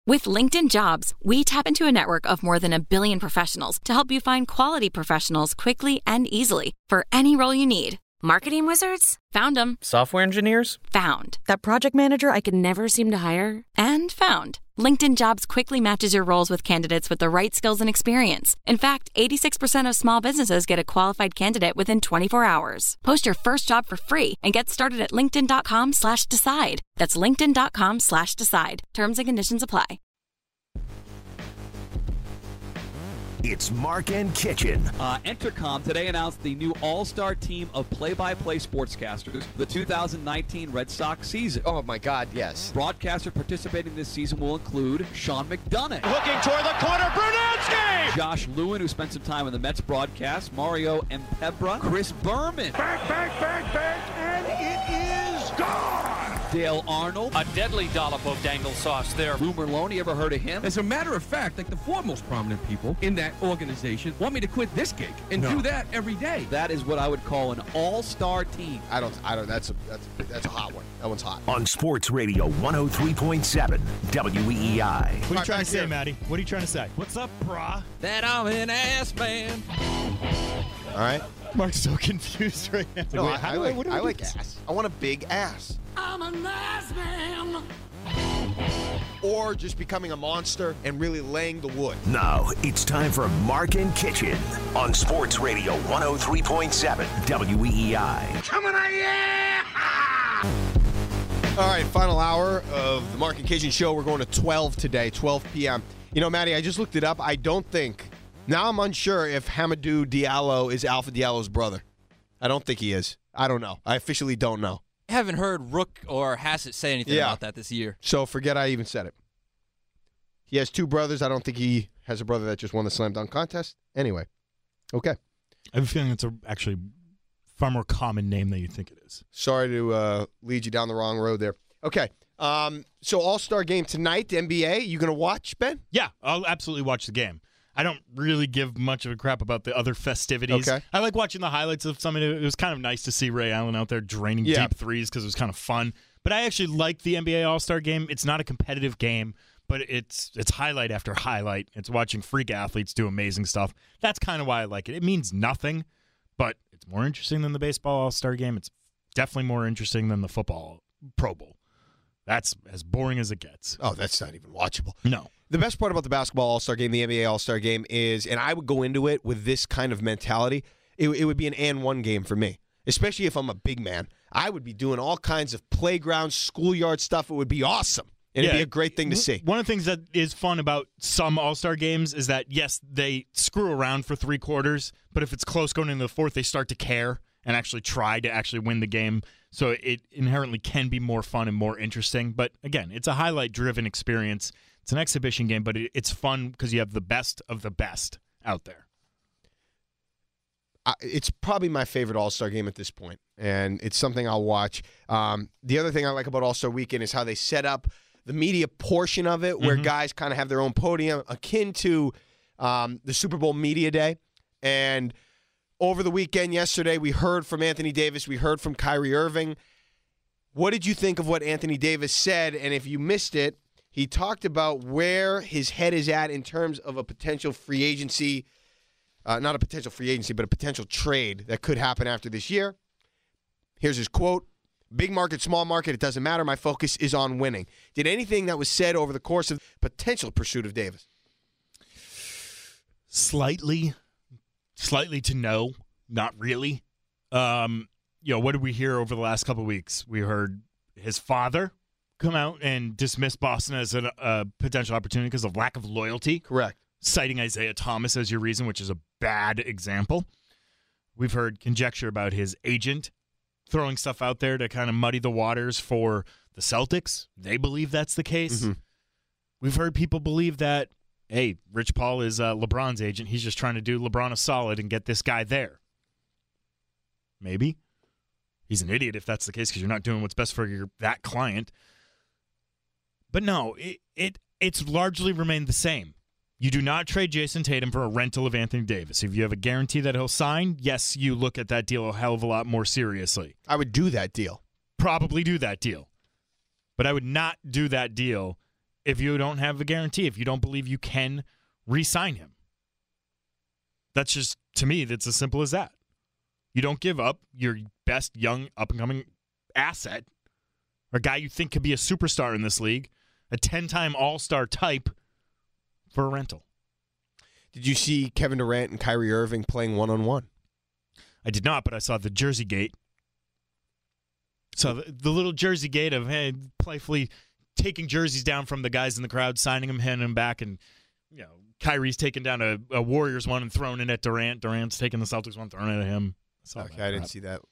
With LinkedIn Jobs, we tap into a network of more than 1 billion professionals to help you find quality professionals quickly and easily for any role you need. Marketing wizards? Found them. Software engineers? Found. That project manager I could never seem to hire? And found. LinkedIn Jobs quickly matches your roles with candidates with the right skills and experience. In fact, 86% of small businesses get a qualified candidate within 24 hours. Post your first job for free and get started at linkedin.com/decide. That's linkedin.com/decide. Terms and conditions apply. It's Mark and Kitchen. Entercom today announced the new all-star team of play-by-play sportscasters for the 2019 Red Sox season. Oh, my God, yes. Broadcaster participating this season will include Sean McDonough. Looking toward the corner, Brunansky! Josh Lewin, who spent some time in the Mets broadcast. Mario Empebra. Chris Berman. Bang, and it is gone! Dale Arnold. A deadly dollop of dangle sauce there. Lou Merlone, you ever heard of him? As a matter of fact, like the four most prominent people in that organization want me to quit this gig and do that every day. That is what I would call an all-star team. I don't. That's a hot one. That one's hot. On Sports Radio 103.7 WEEI. What are you trying to say, Maddie? What are you trying to say? What's up, brah? That I'm an ass man. All right. Mark's so confused right now. No, I like ass. I want a big ass. I'm a nice man. Or just becoming a monster and really laying the wood. Now, it's time for Mark and Kitchen on Sports Radio 103.7 WEEI. Coming at you! All right, final hour of the Mark and Kitchen show. We're going to 12 today, 12 p.m. You know, Maddie, I just looked it up. I don't think... Now I'm unsure if Hamidou Diallo is Alpha Diallo's brother. I don't think he is. I don't know. I officially don't know. I haven't heard Rook or Hassett say anything about that this year. So forget I even said it. He has two brothers. I don't think he has a brother that just won the slam dunk contest. Anyway, okay. I have a feeling it's actually far more common name than you think it is. Sorry to lead you down the wrong road there. Okay. So All-Star game tonight, NBA. You going to watch, Ben? Yeah, I'll absolutely watch the game. I don't really give much of a crap about the other festivities. Okay. I like watching the highlights of some of it. It was kind of nice to see Ray Allen out there draining deep threes because it was kind of fun. But I actually like the NBA All-Star game. It's not a competitive game, but it's highlight after highlight. It's watching freak athletes do amazing stuff. That's kind of why I like it. It means nothing, but it's more interesting than the baseball All-Star game. It's definitely more interesting than the football Pro Bowl. That's as boring as it gets. Oh, that's not even watchable. No. The best part about the basketball All-Star game, the NBA All-Star game is, and I would go into it with this kind of mentality, it would be an and one game for me, especially if I'm a big man. I would be doing all kinds of playground, schoolyard stuff. It would be awesome. And it'd be a great thing to see. One of the things that is fun about some All-Star games is that, yes, they screw around for 3 quarters, but if it's close going into the fourth, they start to care and actually try to actually win the game. So it inherently can be more fun and more interesting. But, again, it's a highlight-driven experience. It's an exhibition game, but it's fun because you have the best of the best out there. It's probably my favorite All-Star game at this point, and it's something I'll watch. The other thing I like about All-Star Weekend is how they set up the media portion of it, where guys kind of have their own podium, akin to the Super Bowl Media Day. And over the weekend yesterday, we heard from Anthony Davis. We heard from Kyrie Irving. What did you think of what Anthony Davis said? And if you missed it, he talked about where his head is at in terms of a potential free agency, not a potential free agency, but a potential trade that could happen after this year. Here's his quote. Big market, small market, it doesn't matter. My focus is on winning. Did anything that was said over the course of potential pursuit of Davis? Slightly to no, not really. What did we hear over the last couple of weeks? We heard his father come out and dismiss Boston as a potential opportunity because of lack of loyalty. Correct. Citing Isaiah Thomas as your reason, which is a bad example. We've heard conjecture about his agent throwing stuff out there to kind of muddy the waters for the Celtics. They believe that's the case. Mm-hmm. We've heard people believe that, hey, Rich Paul is LeBron's agent. He's just trying to do LeBron a solid and get this guy there. Maybe. He's an idiot if that's the case because you're not doing what's best for that client. But no, it's largely remained the same. You do not trade Jason Tatum for a rental of Anthony Davis. If you have a guarantee that he'll sign, yes, you look at that deal a hell of a lot more seriously. I would do that deal. Probably do that deal. But I would not do that deal if you don't have a guarantee, if you don't believe you can re-sign him. That's just, to me, that's as simple as that. You don't give up your best young up-and-coming asset, or a guy you think could be a superstar in this league, a 10-time all-star type, for a rental. Did you see Kevin Durant and Kyrie Irving playing one-on-one? I did not, but I saw the Jersey Gate. So the little Jersey Gate of, hey, playfully taking jerseys down from the guys in the crowd, signing them, handing them back, and Kyrie's taking down a Warriors one and throwing it at Durant. Durant's taking the Celtics one, throwing it at him. I didn't see that.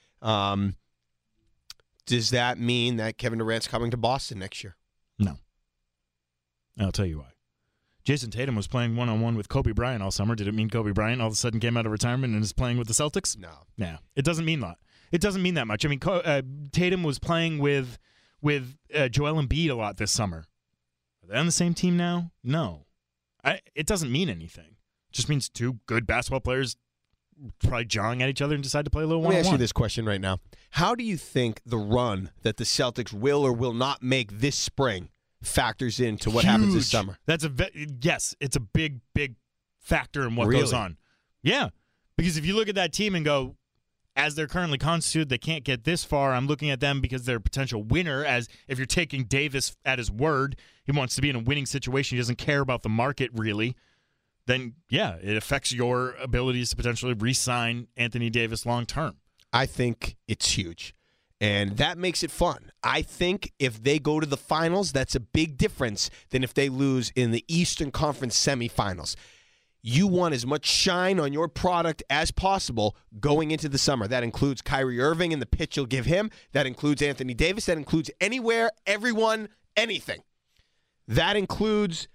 Does that mean that Kevin Durant's coming to Boston next year? No. And I'll tell you why. Jason Tatum was playing one-on-one with Kobe Bryant all summer. Did it mean Kobe Bryant all of a sudden came out of retirement and is playing with the Celtics? No. Yeah. It doesn't mean that. It doesn't mean that much. I mean, Tatum was playing with Joel Embiid a lot this summer. Are they on the same team now? No. It doesn't mean anything. It just means two good basketball players probably jawing at each other and decide to play a little one-on-one. Let me ask you this question right now. How do you think the run that the Celtics will or will not make this spring factors into what happens this summer? Yes, it's a big, big factor in what goes on. Yeah, because if you look at that team and go, as they're currently constituted, they can't get this far. I'm looking at them because they're a potential winner, as if you're taking Davis at his word, he wants to be in a winning situation. He doesn't care about the market, really. Then, yeah, it affects your abilities to potentially re-sign Anthony Davis long-term. I think it's huge, and that makes it fun. I think if they go to the finals, that's a big difference than if they lose in the Eastern Conference semifinals. You want as much shine on your product as possible going into the summer. That includes Kyrie Irving and the pitch you'll give him. That includes Anthony Davis. That includes anywhere, everyone, anything. That includes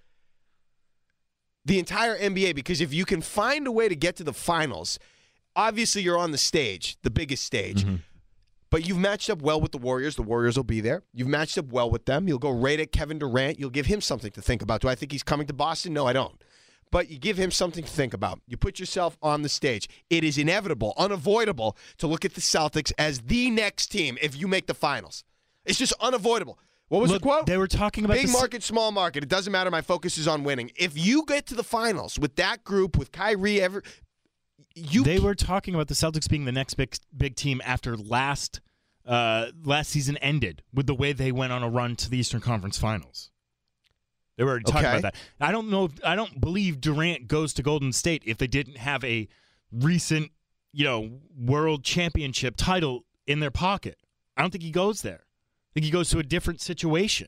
the entire NBA, because if you can find a way to get to the finals, obviously you're on the stage, the biggest stage. Mm-hmm. But you've matched up well with the Warriors. The Warriors will be there. You've matched up well with them. You'll go right at Kevin Durant. You'll give him something to think about. Do I think he's coming to Boston? No, I don't. But you give him something to think about. You put yourself on the stage. It is inevitable, unavoidable, to look at the Celtics as the next team if you make the finals. It's just unavoidable. What was the quote? They were talking about big market, small market. It doesn't matter. My focus is on winning. If you get to the finals with that group, with Kyrie, they were talking about the Celtics being the next big team after last season ended with the way they went on a run to the Eastern Conference Finals. They were already talking about that. I don't believe Durant goes to Golden State if they didn't have a recent, world championship title in their pocket. I don't think he goes there. I think he goes to a different situation.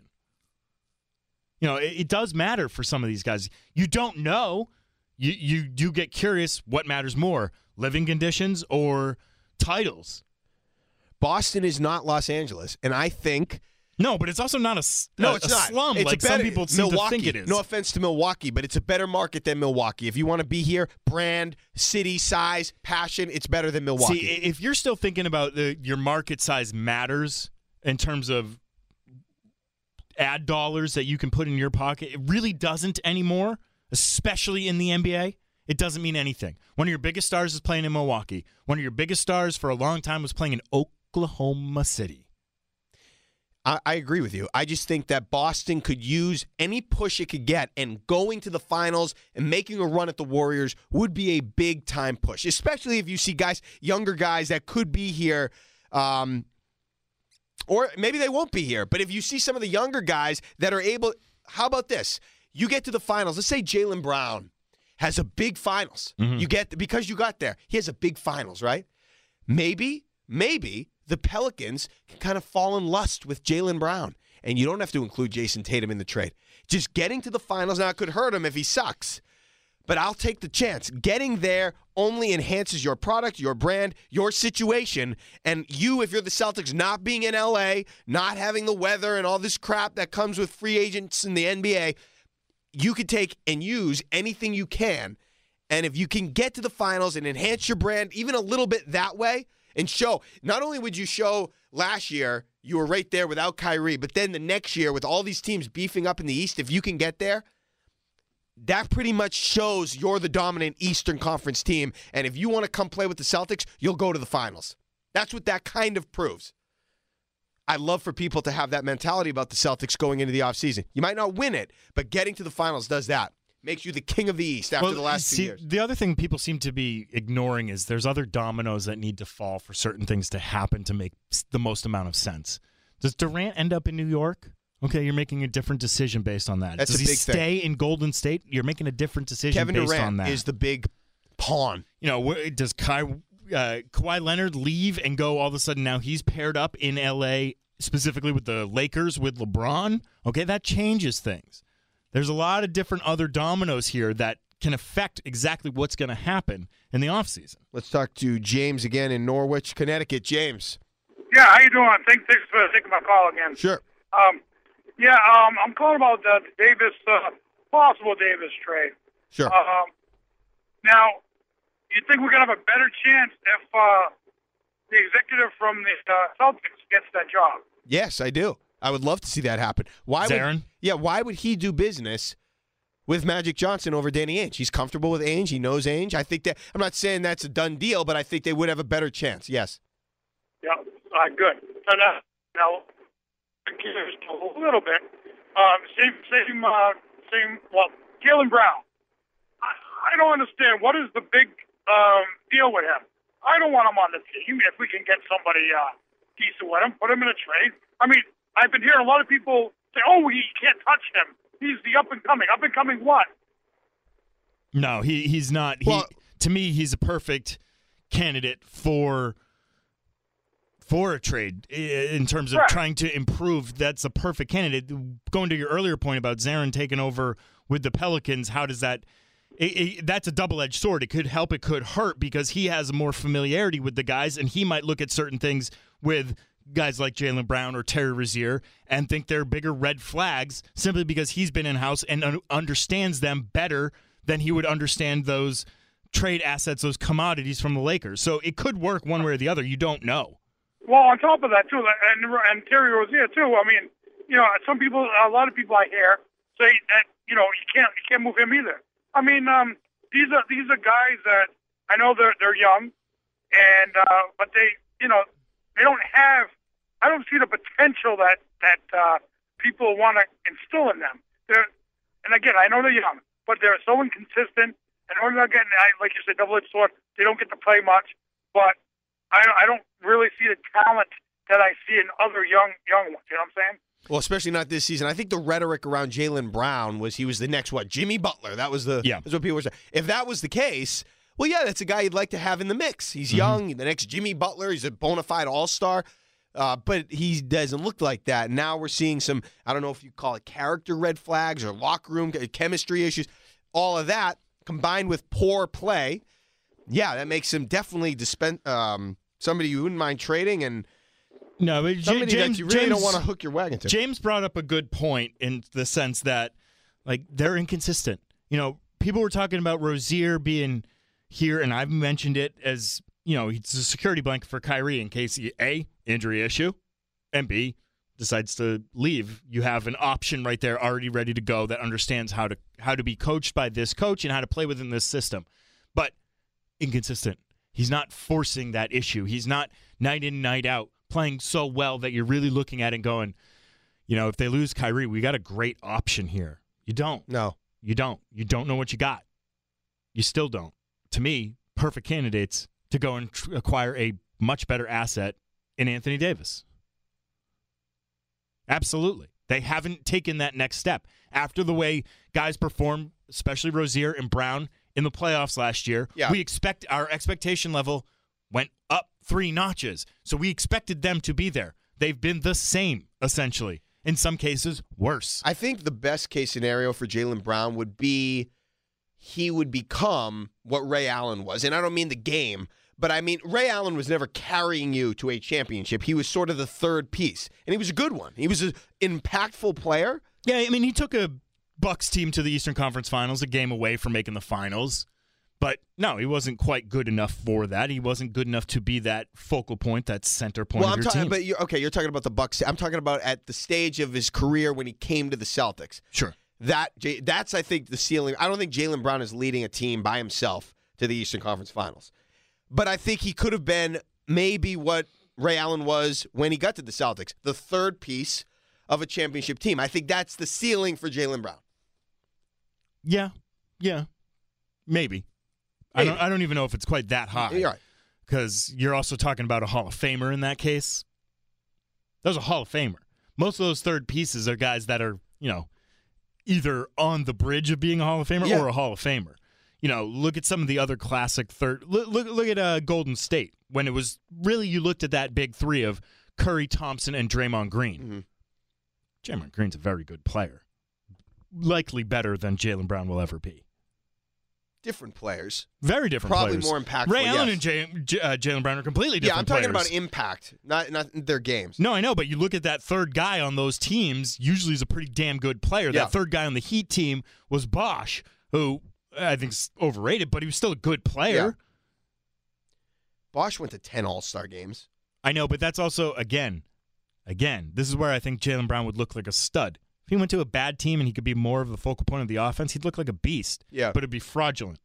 It does matter for some of these guys. You don't know. You do get curious what matters more, living conditions or titles. Boston is not Los Angeles, and I think... No, but it's also not it's not. slum it's like some people seem to think it is. No offense to Milwaukee, but it's a better market than Milwaukee. If you want to be here, brand, city, size, passion, it's better than Milwaukee. See, if you're still thinking about your market size matters in terms of ad dollars that you can put in your pocket, it really doesn't anymore, especially in the NBA. It doesn't mean anything. One of your biggest stars is playing in Milwaukee. One of your biggest stars for a long time was playing in Oklahoma City. I agree with you. I just think that Boston could use any push it could get, and going to the finals and making a run at the Warriors would be a big-time push, especially if you see younger guys that could be here, or maybe they won't be here. But if you see some of the younger guys that are able, how about this? You get to the finals. Let's say Jaylen Brown has a big finals. Mm-hmm. Because you got there, he has a big finals, right? Maybe the Pelicans can kind of fall in lust with Jaylen Brown, and you don't have to include Jason Tatum in the trade. Just getting to the finals, now it could hurt him if he sucks, but I'll take the chance. Getting there only enhances your product, your brand, your situation, and you, if you're the Celtics, not being in L.A., not having the weather and all this crap that comes with free agents in the NBA, you could take and use anything you can, and if you can get to the finals and enhance your brand even a little bit that way, and show, not only would you show last year you were right there without Kyrie, but then the next year with all these teams beefing up in the East, if you can get there, that pretty much shows you're the dominant Eastern Conference team. And if you want to come play with the Celtics, you'll go to the finals. That's what that kind of proves. I love for people to have that mentality about the Celtics going into the offseason. You might not win it, but getting to the finals does that. Makes you the king of the East after the last 2 years. The other thing people seem to be ignoring is there's other dominoes that need to fall for certain things to happen to make the most amount of sense. Does Durant end up in New York? Okay, you're making a different decision based on that. That's Does a he big stay thing. in Golden State? You're making a different decision Kevin based Durant on that. is the big pawn. You know, does Kawhi Leonard leave and go all of a sudden now he's paired up in L.A., specifically with the Lakers, with LeBron? Okay, that changes things. There's a lot of different other dominoes here that can affect exactly what's going to happen in the offseason. Let's talk to James again in Norwich, Connecticut. James. Yeah, how you doing? Thanks for taking my call again. Sure. I'm calling about the Davis, possible Davis trade. Sure. Now, you think we're going to have a better chance if the executive from the Celtics gets that job? Yes, I do. I would love to see that happen. Zarin? Why would he do business with Magic Johnson over Danny Ainge? He's comfortable with Ainge. He knows Ainge. I think that I'm not saying that's a done deal, but I think they would have a better chance. Yes. Yeah. Good. So now, just a little bit. Same. Well, Jaylen Brown. I don't understand. What is the big deal with him? I don't want him on the team. If we can get somebody decent with him, put him in a trade. I mean, I've been hearing a lot of people say, "Oh, he can't touch him. He's the up and coming." Up and coming what? No, he's not. To me, he's a perfect candidate for a trade in terms of trying to improve. That's a perfect candidate. Going to your earlier point about Zarin taking over with the Pelicans, how does that? That's a double-edged sword. It could help, it could hurt, because he has more familiarity with the guys, and he might look at certain things with guys like Jaylen Brown or Terry Rozier and think they're bigger red flags simply because he's been in-house and understands them better than he would understand those trade assets, those commodities from the Lakers. So it could work one way or the other. You don't know. Well, on top of that, too, and Terry Rozier, too, I mean, a lot of people I hear say that, you can't move him either. I mean, these are guys that I know they're young, and but they don't have. I don't see the potential that people want to instill in them. And again, I know they're young, but they're so inconsistent. And they're not getting, like you said, double-edged sword. They don't get to play much, but I don't really see the talent that I see in other young ones. You know what I'm saying? Well, especially not this season. I think the rhetoric around Jaylen Brown was he was the next Jimmy Butler. That was that's what people were saying. If that was the case, well, yeah, that's a guy you'd like to have in the mix. He's young, the next Jimmy Butler. He's a bona fide all-star, but he doesn't look like that. Now we're seeing some, I don't know if you call it character red flags or locker room chemistry issues. All of that combined with poor play, that makes him definitely somebody you wouldn't mind trading and. No, but somebody James, that you really don't want to hook your wagon to. James brought up a good point in the sense that, they're inconsistent. People were talking about Rozier being here, and I've mentioned it as, he's a security blanket for Kyrie in case he, A, injury issue, and B, decides to leave. You have an option right there already ready to go that understands how to be coached by this coach and how to play within this system. But inconsistent. He's not forcing that issue. He's not night in, night out playing so well that you're really looking at it and going, if they lose Kyrie, we got a great option here. You don't. No. You don't. You don't know what you got. You still don't. To me, perfect candidates to go and acquire a much better asset in Anthony Davis. Absolutely. They haven't taken that next step. After the way guys performed, especially Rozier and Brown, in the playoffs last year, we expect our expectation level went up 3 notches. So we expected them to be there. They've been the same, essentially. In some cases, worse. I think the best case scenario for Jaylen Brown would be he would become what Ray Allen was. And I don't mean the game, but I mean Ray Allen was never carrying you to a championship. He was sort of the third piece, and he was a good one. He was an impactful player. Yeah, I mean, he took a Bucks team to the Eastern Conference Finals, a game away from making the finals. But no, he wasn't quite good enough for that. He wasn't good enough to be that focal point, that center point of your team. But you're talking about the Bucks. I'm talking about at the stage of his career when he came to the Celtics. Sure. That's, I think, the ceiling. I don't think Jaylen Brown is leading a team by himself to the Eastern Conference Finals. But I think he could have been maybe what Ray Allen was when he got to the Celtics, the third piece of a championship team. I think that's the ceiling for Jaylen Brown. Yeah, maybe. I don't even know if it's quite that high. You're right. Because you're also talking about a Hall of Famer in that case. That was a Hall of Famer. Most of those third pieces are guys that are, either on the bridge of being a Hall of Famer or a Hall of Famer. Look at some of the other classic third. Look at Golden State when it was really you looked at that big three of Curry, Thompson, and Draymond Green. Mm-hmm. Draymond Green's a very good player, likely better than Jaylen Brown will ever be. Different players, very different. Probably players. More impactful. Ray Allen and Jaylen Brown are completely different. Yeah, I'm talking players. about impact, not their games. No, I know, but you look at that third guy on those teams. Usually, is a pretty damn good player. Yeah. That third guy on the Heat team was Bosh, who I think's overrated, but he was still a good player. Yeah. Bosh went to 10 All-Star games. I know, but that's also again, this is where I think Jaylen Brown would look like a stud. If he went to a bad team and he could be more of the focal point of the offense, he'd look like a beast. Yeah, but it'd be fraudulent.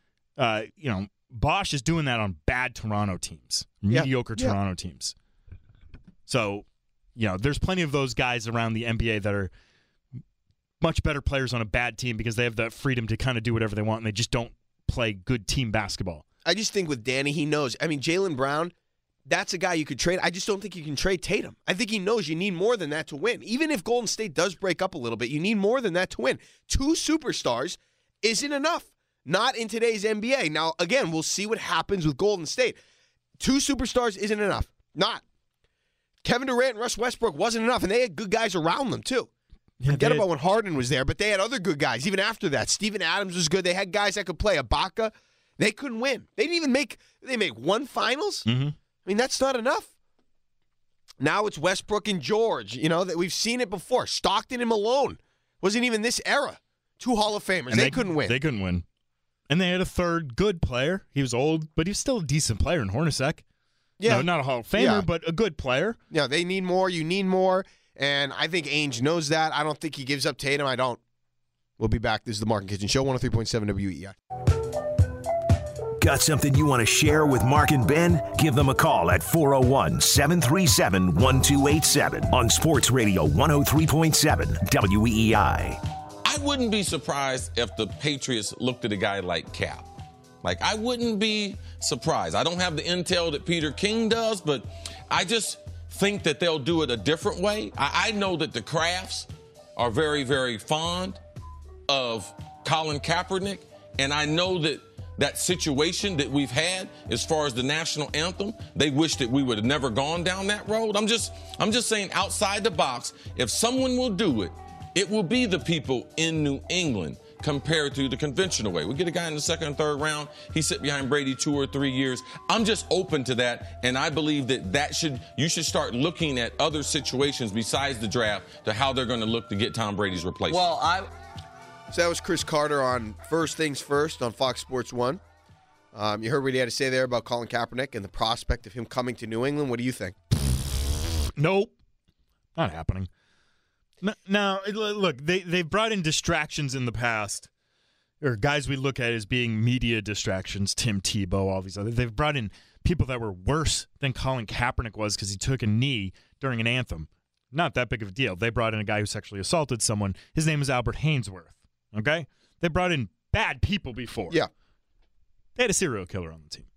Bosh is doing that on bad Toronto teams, mediocre Toronto teams. So, there's plenty of those guys around the NBA that are much better players on a bad team because they have that freedom to kind of do whatever they want and they just don't play good team basketball. I just think with Danny, he knows. I mean, Jaylen Brown, that's a guy you could trade. I just don't think you can trade Tatum. I think he knows you need more than that to win. Even if Golden State does break up a little bit, you need more than that to win. 2 superstars isn't enough. Not in today's NBA. Now, again, we'll see what happens with Golden State. 2 superstars isn't enough. Not. Kevin Durant and Russ Westbrook wasn't enough, and they had good guys around them, too. Forget about when Harden was there, but they had other good guys, even after that. Steven Adams was good. They had guys that could play. Ibaka, they couldn't win. They didn't even make one finals? Mm-hmm. I mean, that's not enough. Now it's Westbrook and George. That we've seen it before. Stockton and Malone. Wasn't even this era. 2 Hall of Famers. They couldn't win. They couldn't win. And they had a third good player. He was old, but he was still a decent player in Hornacek. Yeah. No, not a Hall of Famer, but a good player. Yeah, they need more. You need more. And I think Ainge knows that. I don't think he gives up Tatum. I don't. We'll be back. This is the Mark and Kitchen Show, 103.7 WEEI. Got something you want to share with Mark and Ben? Give them a call at 401-737-1287 on Sports Radio 103.7 WEEI. I wouldn't be surprised if the Patriots looked at a guy like Cap. I wouldn't be surprised. I don't have the intel that Peter King does, but I just think that they'll do it a different way. I know that the Crafts are very, very fond of Colin Kaepernick, and I know that situation that we've had as far as the national anthem, they wish that we would have never gone down that road. I'm just saying outside the box, if someone will do it, it will be the people in New England compared to the conventional way. We get a guy in the second and third round. He sit behind Brady 2 or 3 years. I'm just open to that, and I believe you should start looking at other situations besides the draft to how they're going to look to get Tom Brady's replacement. So that was Chris Carter on First Things First on Fox Sports 1. You heard what he had to say there about Colin Kaepernick and the prospect of him coming to New England. What do you think? Nope. Not happening. Now, look, they've brought in distractions in the past, or guys we look at as being media distractions, Tim Tebow, all these others. They've brought in people that were worse than Colin Kaepernick was because he took a knee during an anthem. Not that big of a deal. They brought in a guy who sexually assaulted someone. His name is Albert Hainsworth, okay? They brought in bad people before. Yeah. They had a serial killer on the team.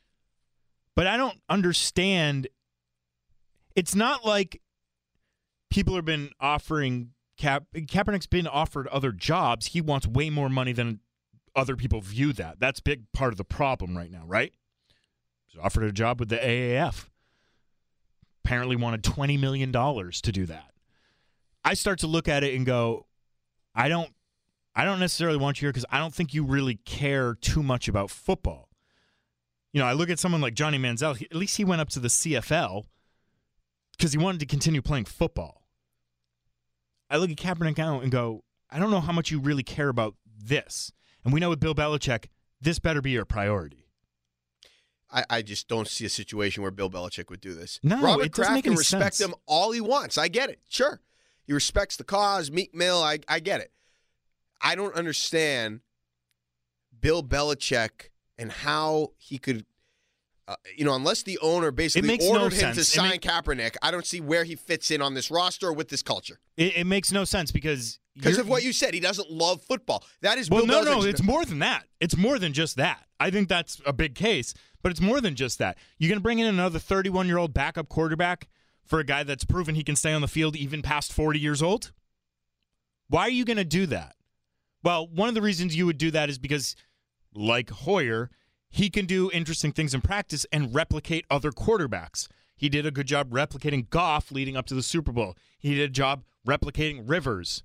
But I don't understand. It's not like people have been offering Kaepernick's been offered other jobs. He wants way more money than other people view that. That's a big part of the problem right now, right? He's offered a job with the AAF. Apparently wanted $20 million to do that. I start to look at it and go, I don't necessarily want you here because I don't think you really care too much about football. I look at someone like Johnny Manziel. At least he went up to the CFL because he wanted to continue playing football. I look at Kaepernick now and go, I don't know how much you really care about this. And we know with Bill Belichick, this better be your priority. I just don't see a situation where Bill Belichick would do this. No, Robert it doesn't Kraft make can any respect sense. him all he wants. I get it. Sure. He respects the cause, Meek Mill. I get it. I don't understand Bill Belichick and how he could unless the owner basically makes ordered no him sense. to sign Kaepernick, I don't see where he fits in on this roster or with this culture. It makes no sense because of what you said. He doesn't love football. That is Well, Bill no, Belichick's- it's more than that. It's more than just that. I think that's a big case, but it's more than just that. You're going to bring in another 31-year-old backup quarterback for a guy that's proven he can stay on the field even past 40 years old? Why are you going to do that? Well, one of the reasons you would do that is because, like Hoyer, he can do interesting things in practice and replicate other quarterbacks. He did a good job replicating Goff leading up to the Super Bowl. He did a job replicating Rivers.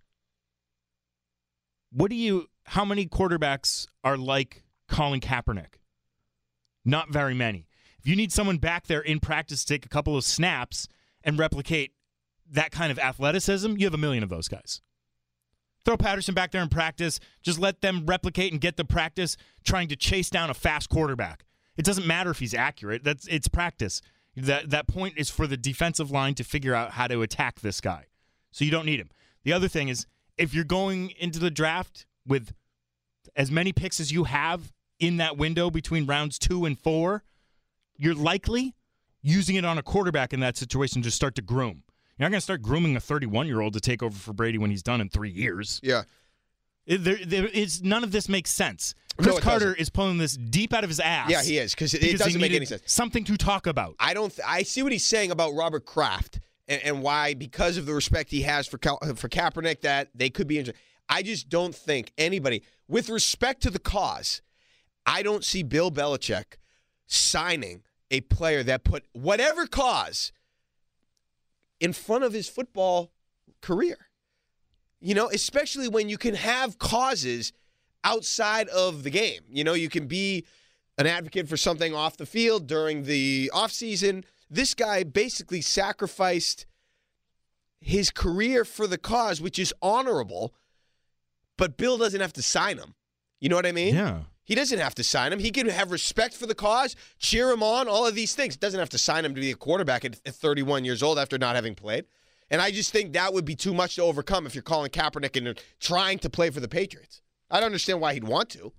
How many quarterbacks are like Colin Kaepernick? Not very many. If you need someone back there in practice to take a couple of snaps and replicate that kind of athleticism, you have a million of those guys. Throw Patterson back there in practice. Just let them replicate and get the practice trying to chase down a fast quarterback. It doesn't matter if he's accurate. It's practice. That point is for the defensive line to figure out how to attack this guy. So you don't need him. The other thing is, if you're going into the draft with as many picks as you have in that window between rounds 2 and 4, you're likely using it on a quarterback in that situation to start to groom. You're not going to start grooming a 31-year-old to take over for Brady when he's done in 3 years. Yeah. None of this makes sense. Chris Carter is pulling this deep out of his ass. Yeah, he is, because it doesn't make any sense. Something to talk about. I see what he's saying about Robert Kraft and why, because of the respect he has for Kaepernick, that they could be injured. I just don't think anybody, with respect to the cause, I don't see Bill Belichick signing a player that put whatever cause in front of his football career. Especially when you can have causes outside of the game. You can be an advocate for something off the field during the offseason. This guy basically sacrificed his career for the cause, which is honorable, but Bill doesn't have to sign him. You know what I mean? Yeah. He doesn't have to sign him. He can have respect for the cause, cheer him on, all of these things. Doesn't have to sign him to be a quarterback at 31 years old after not having played. And I just think that would be too much to overcome if you're calling Kaepernick and trying to play for the Patriots. I don't understand why he'd want to.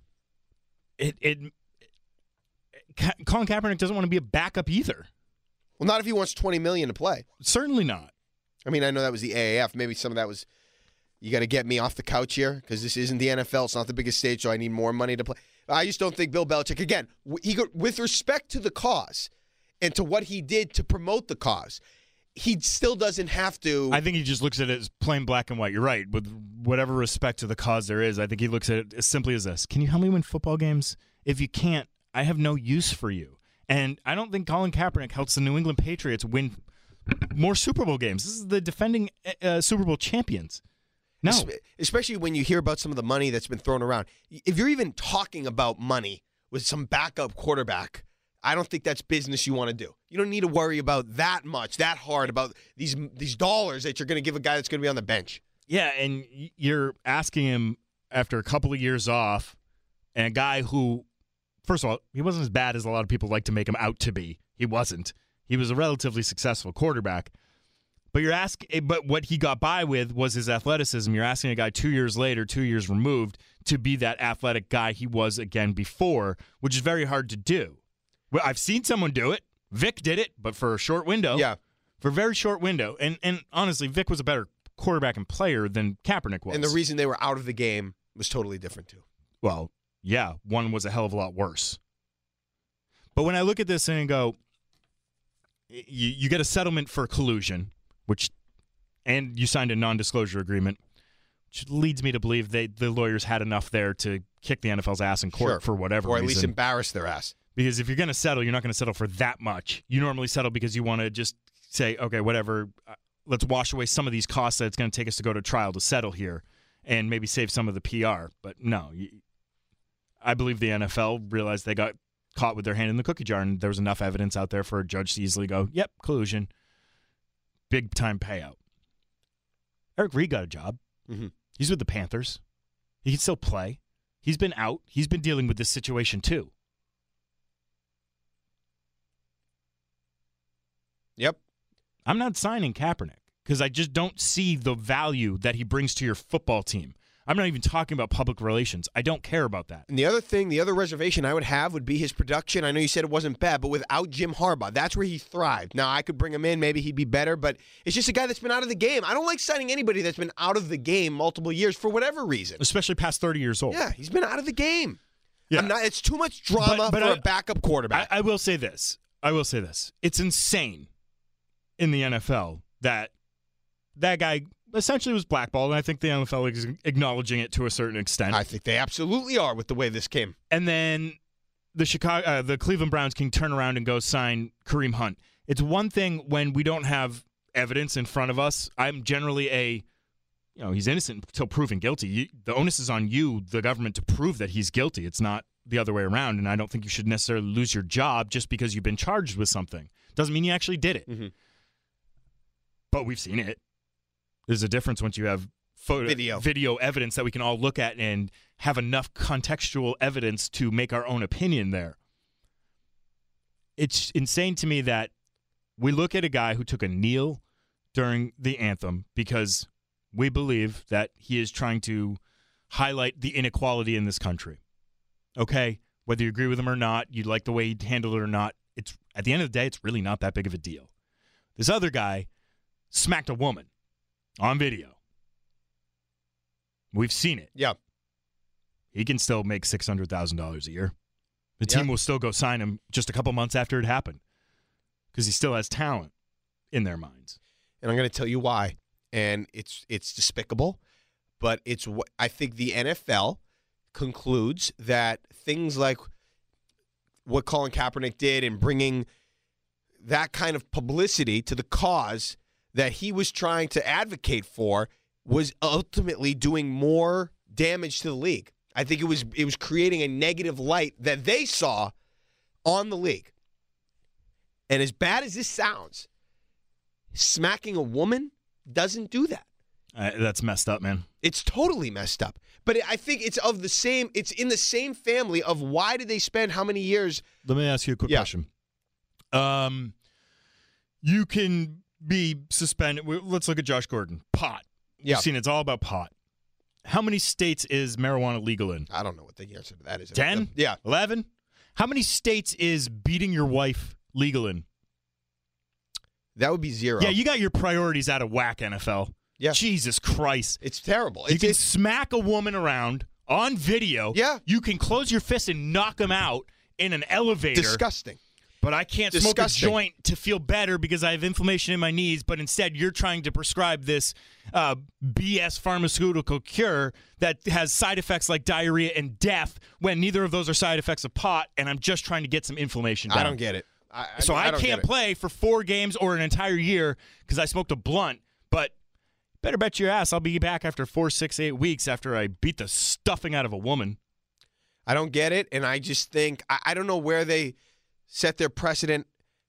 Colin Kaepernick doesn't want to be a backup either. Well, not if he wants $20 million to play. Certainly not. I mean, I know that was the AAF. Maybe some of that was, you got to get me off the couch here because this isn't the NFL. It's not the biggest stage, so I need more money to play. I just don't think Bill Belichick, again, with respect to the cause and to what he did to promote the cause, he still doesn't have to. I think he just looks at it as plain black and white. You're right. With whatever respect to the cause there is, I think he looks at it as simply as this. Can you help me win football games? If you can't, I have no use for you. And I don't think Colin Kaepernick helps the New England Patriots win more Super Bowl games. This is the defending Super Bowl champions. No. Especially when you hear about some of the money that's been thrown around. If you're even talking about money with some backup quarterback, I don't think that's business you want to do. You don't need to worry about that much, that hard, about these dollars that you're going to give a guy that's going to be on the bench. Yeah, and you're asking him after a couple of years off, and a guy who, first of all, he wasn't as bad as a lot of people like to make him out to be. He wasn't. He was a relatively successful quarterback. But what he got by with was his athleticism. You're asking a guy 2 years later, 2 years removed, to be that athletic guy he was again before, which is very hard to do. Well, I've seen someone do it. Vic did it, but for a short window. Yeah. For a very short window. And honestly, Vic was a better quarterback and player than Kaepernick was. And the reason they were out of the game was totally different, too. Well, yeah, one was a hell of a lot worse. But when I look at this and go, you get a settlement for collusion, and you signed a non-disclosure agreement, which leads me to believe the lawyers had enough there to kick the NFL's ass in court for whatever reason. Or at least embarrass their ass. Because if you're going to settle, you're not going to settle for that much. You normally settle because you want to just say, okay, whatever, let's wash away some of these costs that it's going to take us to go to trial to settle here and maybe save some of the PR. But no, I believe the NFL realized they got caught with their hand in the cookie jar, and there was enough evidence out there for a judge to easily go, yep, collusion, big-time payout. Eric Reid got a job. Mm-hmm. He's with the Panthers. He can still play. He's been out. He's been dealing with this situation too. Yep. I'm not signing Kaepernick because I just don't see the value that he brings to your football team. I'm not even talking about public relations. I don't care about that. And the other reservation I would have would be his production. I know you said it wasn't bad, but without Jim Harbaugh, that's where he thrived. Now, I could bring him in. Maybe he'd be better, but it's just a guy that's been out of the game. I don't like signing anybody that's been out of the game multiple years for whatever reason. Especially past 30 years old. Yeah, he's been out of the game. Yeah. It's too much drama for a backup quarterback. I will say this. It's insane in the NFL that guy essentially was blackballed, and I think the NFL is acknowledging it to a certain extent. I think they absolutely are with the way this came. And then the Cleveland Browns can turn around and go sign Kareem Hunt. It's one thing when we don't have evidence in front of us. I'm generally he's innocent until proven guilty. The onus is on you, the government, to prove that he's guilty. It's not the other way around, and I don't think you should necessarily lose your job just because you've been charged with something. Doesn't mean you actually did it. Mm-hmm. But we've seen it. There's a difference once you have video evidence that we can all look at and have enough contextual evidence to make our own opinion there. It's insane to me that we look at a guy who took a kneel during the anthem because we believe that he is trying to highlight the inequality in this country. Okay? Whether you agree with him or not, you like the way he handled it or not, it's at the end of the day, it's really not that big of a deal. This other guy smacked a woman on video. We've seen it. Yeah. He can still make $600,000 a year. The team will still go sign him just a couple months after it happened because he still has talent in their minds. And I'm going to tell you why. And it's despicable, but I think the NFL concludes that things like what Colin Kaepernick did in bringing that kind of publicity to the cause that he was trying to advocate for was ultimately doing more damage to the league. I think it was creating a negative light that they saw on the league. And as bad as this sounds, smacking a woman doesn't do that. That's messed up, man. It's totally messed up. But I think it's in the same family of why did they spend how many years? Let me ask you a quick question. You can be suspended. Let's look at Josh Gordon. Pot. Yeah. You've seen it's all about pot. How many states is marijuana legal in? I don't know what the answer to that is. 10? Yeah. 11? How many states is beating your wife legal in? That would be 0. Yeah, you got your priorities out of whack, NFL. Yeah. Jesus Christ. It's terrible. You can smack a woman around on video. Yeah. You can close your fist and knock them out in an elevator. Disgusting. But I can't smoke a joint to feel better because I have inflammation in my knees, but instead you're trying to prescribe this BS pharmaceutical cure that has side effects like diarrhea and death when neither of those are side effects of pot, and I'm just trying to get some inflammation down. I don't get it. I can't play for 4 games or an entire year because I smoked a blunt, but better bet your ass I'll be back after 4, 6, 8 weeks after I beat the stuffing out of a woman. I don't get it, and I just think I don't know where they set their precedent.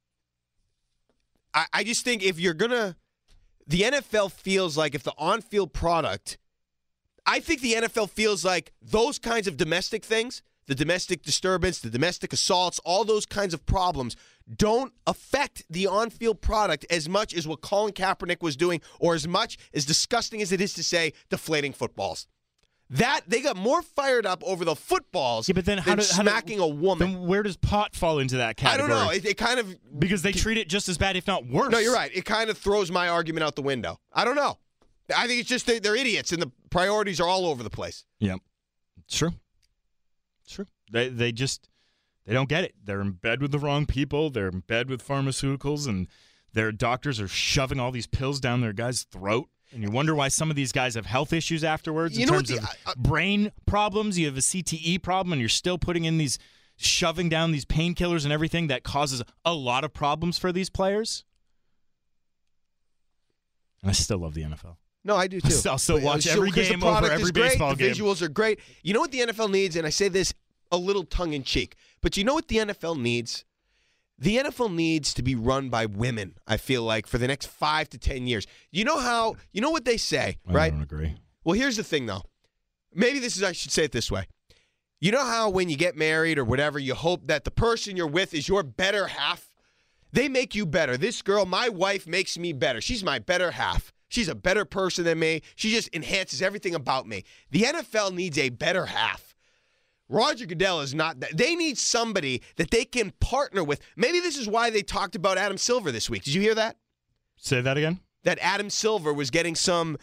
I just think if you're the NFL feels like if the on-field product, I think the NFL feels like those kinds of domestic things, the domestic disturbance, the domestic assaults, all those kinds of problems don't affect the on-field product as much as what Colin Kaepernick was doing or as much as disgusting as it is to say deflating footballs. That they got more fired up over the footballs than smacking a woman. Then where does pot fall into that category? I don't know. It kind of because they treat it just as bad, if not worse. No, you're right. It kind of throws my argument out the window. I don't know. I think it's just they're idiots and the priorities are all over the place. Yeah, it's true. It's true. They don't get it. They're in bed with the wrong people. They're in bed with pharmaceuticals, and their doctors are shoving all these pills down their guy's throat. And you wonder why some of these guys have health issues afterwards in terms of brain problems. You have a CTE problem, and you're still putting in shoving down these painkillers and everything that causes a lot of problems for these players. And I still love the NFL. No, I do too. I'll still watch every game over every baseball game. The visuals are great. You know what the NFL needs, and I say this a little tongue-in-cheek, but you know what the NFL needs? The NFL needs to be run by women, I feel like, for the next 5 to 10 years. You know what they say, right? I don't agree. Well, here's the thing, though. Maybe I should say it this way. You know how when you get married or whatever, you hope that the person you're with is your better half? They make you better. This girl, my wife, makes me better. She's my better half. She's a better person than me. She just enhances everything about me. The NFL needs a better half. Roger Goodell is not that. They need somebody that they can partner with. Maybe this is why they talked about Adam Silver this week. Did you hear that? Say that again? That Adam Silver was getting some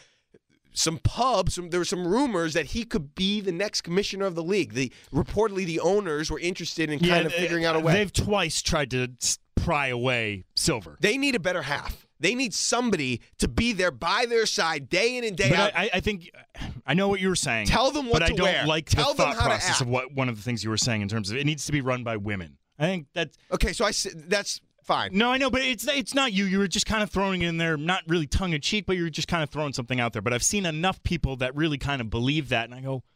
pubs. There were some rumors that he could be the next commissioner of the league. Reportedly, the owners were interested in kind of figuring out a way. They've twice tried to pry away Silver. They need a better half. They need somebody to be there by their side day in and day out. I think I know what you were saying. Tell them what to wear. But I don't like Tell the them thought how to process act. of what one of the things you were saying in terms of it needs to be run by women. I think that's okay. So that's fine. No, I know, but it's not you. You were just kind of throwing it in there, not really tongue in cheek, but you were just kind of throwing something out there. But I've seen enough people that really kind of believe that, and I go,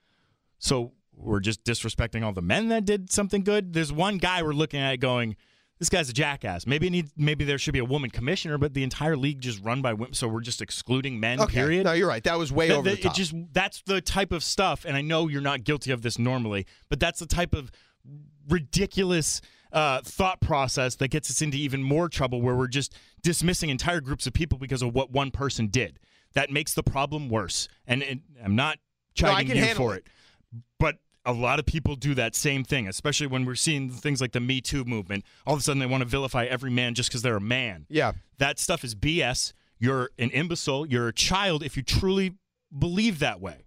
so we're just disrespecting all the men that did something good. There's one guy we're looking at going, this guy's a jackass. Maybe there should be a woman commissioner, but the entire league just run by women, so we're just excluding men, okay. period. No, you're right. That was way over the top. That's the type of stuff, and I know you're not guilty of this normally, but that's the type of ridiculous thought process that gets us into even more trouble where we're just dismissing entire groups of people because of what one person did. That makes the problem worse, and I'm not chiding you for it. But a lot of people do that same thing, especially when we're seeing things like the Me Too movement. All of a sudden, they want to vilify every man just because they're a man. Yeah. That stuff is BS. You're an imbecile. You're a child if you truly believe that way.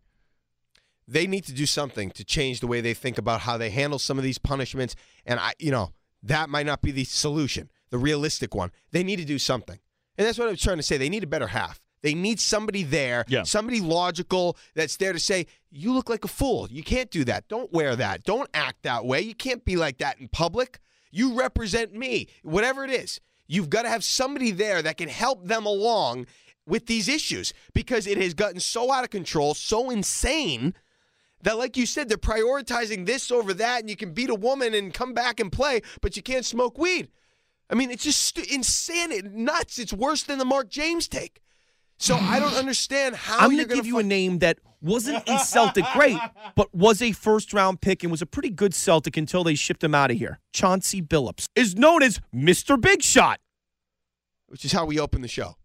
They need to do something to change the way they think about how they handle some of these punishments. And, that might not be the solution, the realistic one. They need to do something. And that's what I was trying to say. They need a better half. They need somebody there, somebody logical that's there to say, you look like a fool. You can't do that. Don't wear that. Don't act that way. You can't be like that in public. You represent me. Whatever it is, you've got to have somebody there that can help them along with these issues because it has gotten so out of control, so insane that, like you said, they're prioritizing this over that, and you can beat a woman and come back and play, but you can't smoke weed. I mean, it's just insane. It's nuts. It's worse than the Mark James take. So I don't understand how I'm you're going to give you a name that wasn't a Celtic great, but was a first-round pick and was a pretty good Celtic until they shipped him out of here. Chauncey Billups is known as Mr. Big Shot. Which is how we open the show.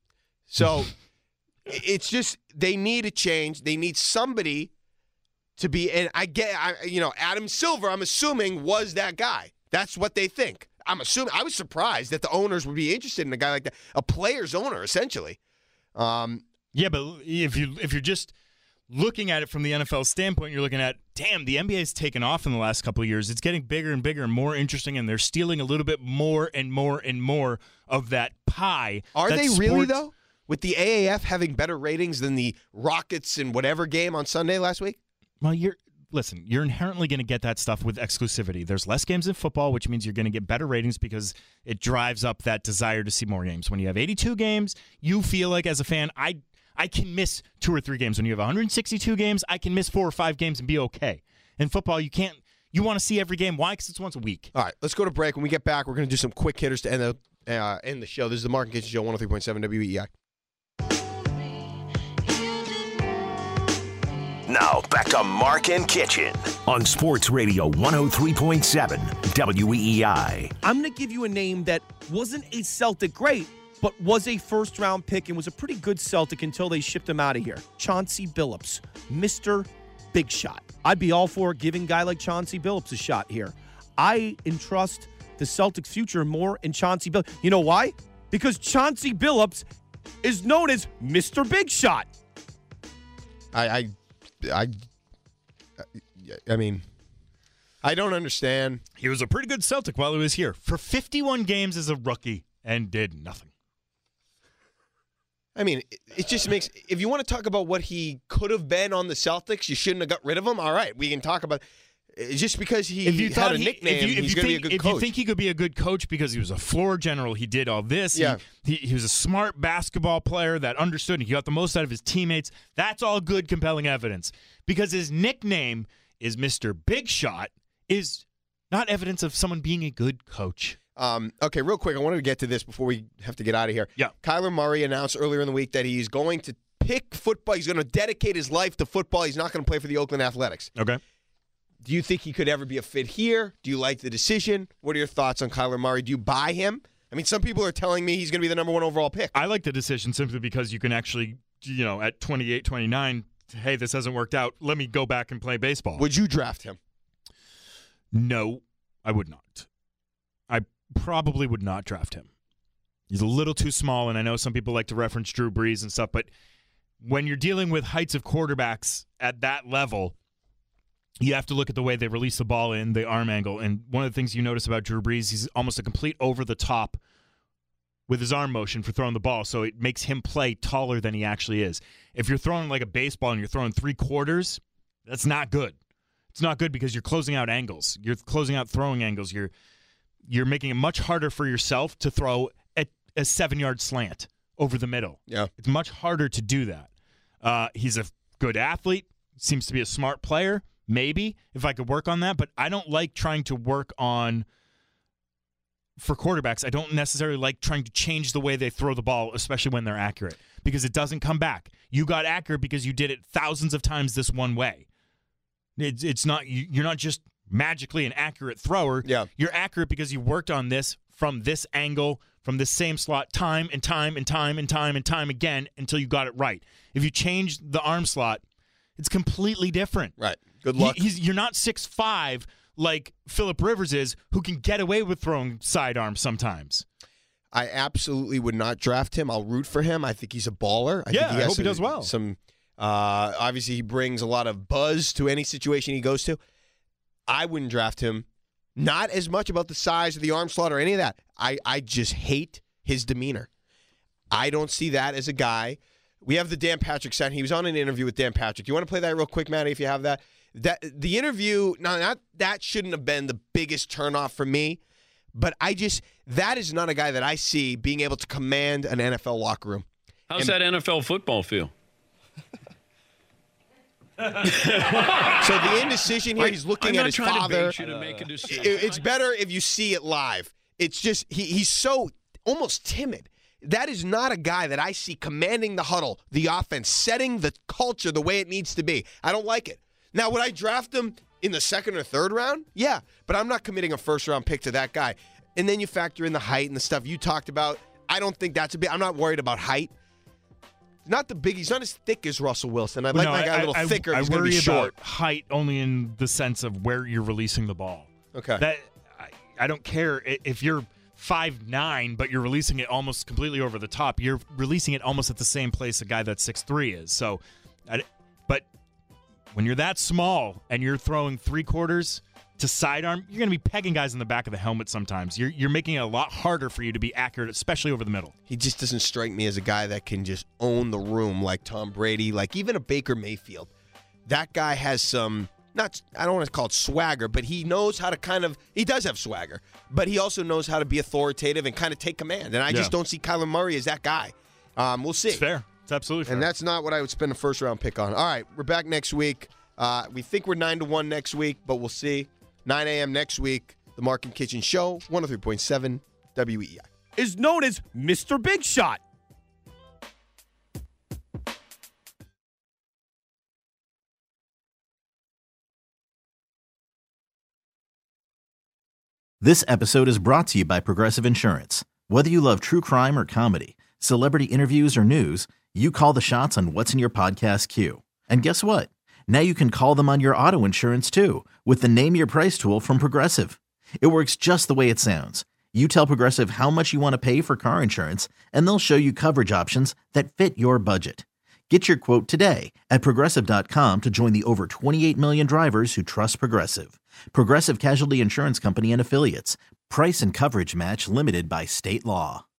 So it's just they need a change. They need somebody to be, and Adam Silver, I'm assuming, was that guy. That's what they think. I'm assuming. I was surprised that the owners would be interested in a guy like that, a player's owner, essentially. Yeah, but if you're just looking at it from the NFL standpoint, you're looking at, damn, the NBA's taken off in the last couple of years. It's getting bigger and bigger and more interesting, and they're stealing a little bit more and more and more of that pie. Are they really, though? With the AAF having better ratings than the Rockets and whatever game on Sunday last week? Well, you're inherently going to get that stuff with exclusivity. There's less games in football, which means you're going to get better ratings because it drives up that desire to see more games. When you have 82 games, you feel like as a fan, I can miss 2 or 3 games. When you have 162 games, I can miss 4 or 5 games and be okay. In football, you can't. You want to see every game. Why? Because it's once a week. All right, let's go to break. When we get back, we're going to do some quick hitters to end the show. This is the Mark and Kitchen Show, 103.7 WEEI. Now, back to Mark and Kitchen on Sports Radio 103.7 WEEI. I'm going to give you a name that wasn't a Celtic great, but was a first-round pick and was a pretty good Celtic until they shipped him out of here. Chauncey Billups, Mr. Big Shot. I'd be all for giving a guy like Chauncey Billups a shot here. I entrust the Celtics' future more in Chauncey Billups. You know why? Because Chauncey Billups is known as Mr. Big Shot. I mean, I don't understand. He was a pretty good Celtic while he was here for 51 games as a rookie and did nothing. I mean, it just makes, if you want to talk about what he could have been on the Celtics, you shouldn't have got rid of him. All right, we can talk about just because he had a nickname, he's going to be a good coach. If you think he could be a good coach because he was a floor general, he did all this. Yeah. He was a smart basketball player that understood and he got the most out of his teammates. That's all good, compelling evidence. Because his nickname is Mr. Big Shot is not evidence of someone being a good coach. Okay, real quick, I wanted to get to this before we have to get out of here. Yeah. Kyler Murray announced earlier in the week that he's going to pick football. He's going to dedicate his life to football. He's not going to play for the Oakland Athletics. Okay. Do you think he could ever be a fit here? Do you like the decision? What are your thoughts on Kyler Murray? Do you buy him? I mean, some people are telling me he's going to be the number 1 overall pick. I like the decision simply because you can actually, at 28, 29, hey, this hasn't worked out. Let me go back and play baseball. Would you draft him? No, I would not. I probably would not draft him. He's a little too small, and I know some people like to reference Drew Brees and stuff, but when you're dealing with heights of quarterbacks at that level, you have to look at the way they release the ball in the arm angle. And one of the things you notice about Drew Brees, he's almost a complete over-the-top with his arm motion for throwing the ball, so it makes him play taller than he actually is. If you're throwing like a baseball and you're throwing 3/4, that's not good. It's not good because you're closing out angles. You're closing out throwing angles. You're making it much harder for yourself to throw a 7-yard slant over the middle. Yeah. It's much harder to do that. He's a good athlete. Seems to be a smart player. Maybe, if I could work on that. But I don't like trying to work on, for quarterbacks, I don't necessarily like trying to change the way they throw the ball, especially when they're accurate, because it doesn't come back. You got accurate because you did it thousands of times this one way. It's not, you're not just magically an accurate thrower. Yeah. You're accurate because you worked on this from this angle, from this same slot time and time and time and time and time again until you got it right. If you change the arm slot, it's completely different. Right. Good luck. You're not 6'5" like Phillip Rivers is, who can get away with throwing sidearms sometimes. I absolutely would not draft him. I'll root for him. I think he's a baller. I hope he does well. Obviously, he brings a lot of buzz to any situation he goes to. I wouldn't draft him. Not as much about the size of the arm slot or any of that. I just hate his demeanor. I don't see that as a guy. We have the Dan Patrick sound. He was on an interview with Dan Patrick. You want to play that real quick, Matty, if you have that? The interview, that shouldn't have been the biggest turnoff for me, but that is not a guy that I see being able to command an NFL locker room. How's that NFL football feel? So the indecision here, he's looking at his father. It's better if you see it live. It's just he's so almost timid. That is not a guy that I see commanding the huddle, the offense, setting the culture the way it needs to be. I don't like it. Now, would I draft him in the 2nd or 3rd round? Yeah, but I'm not committing a 1st-round pick to that guy. And then you factor in the height and the stuff you talked about. I don't think that's a big. I'm not worried about height. He's not as thick as Russell Wilson. I'd like my guy a little thicker. He's going to be short. About height only in the sense of where you're releasing the ball. Okay. I don't care if you're 5'9", but you're releasing it almost completely over the top. You're releasing it almost at the same place a guy that's 6'3" is. So, but when you're that small and you're throwing 3/4 to sidearm, you're going to be pegging guys in the back of the helmet sometimes. You're making it a lot harder for you to be accurate, especially over the middle. He just doesn't strike me as a guy that can just own the room like Tom Brady, like even a Baker Mayfield. That guy has some, I don't want to call it swagger, but he knows how to he does have swagger, but he also knows how to be authoritative and kind of take command. And I just don't see Kyler Murray as that guy. We'll see. It's fair. It's absolutely fair. And that's not what I would spend a 1st-round pick on. All right, we're back next week. We think we're 9-1 next week, but we'll see. 9 a.m. next week, the Mark and Kitchen Show, 103.7 WEEI. Is known as Mr. Big Shot. This episode is brought to you by Progressive Insurance. Whether you love true crime or comedy, celebrity interviews or news, you call the shots on what's in your podcast queue. And guess what? Now you can call them on your auto insurance too with the Name Your Price tool from Progressive. It works just the way it sounds. You tell Progressive how much you want to pay for car insurance, and they'll show you coverage options that fit your budget. Get your quote today at Progressive.com to join the over 28 million drivers who trust Progressive. Progressive Casualty Insurance Company and Affiliates. Price and coverage match limited by state law.